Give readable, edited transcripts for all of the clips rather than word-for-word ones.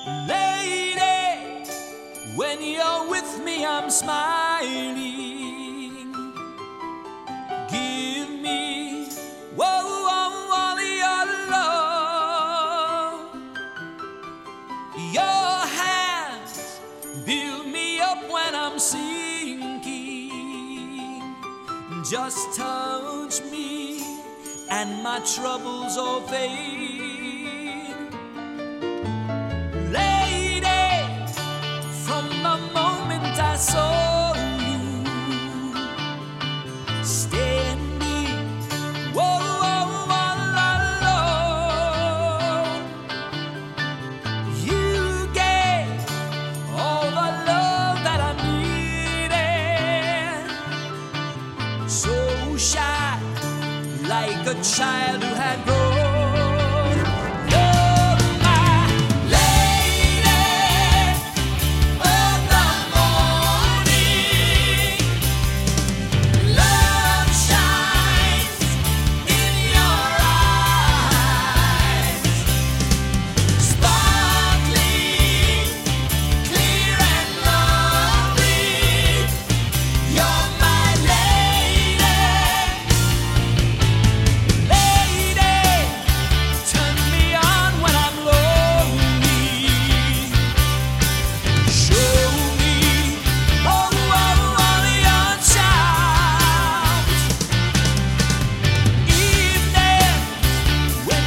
Lady, when you're with me, I'm smiling. Give me, all your love. Your hands build me up when I'm sinking. Just touch me and my troubles all fade. Lady, from the moment I saw you standing, all alone, you gave all the love that I needed. So shy, like a child who had grown.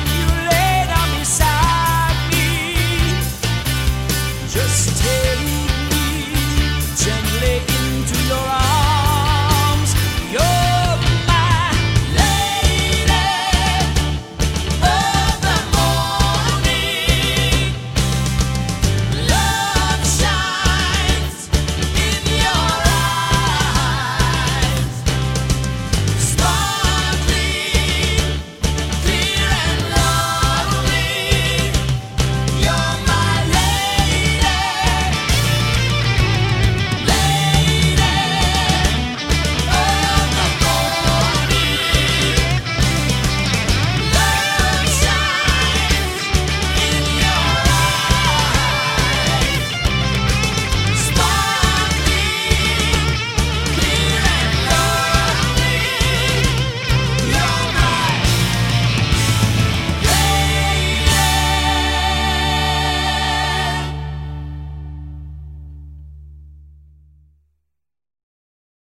Just take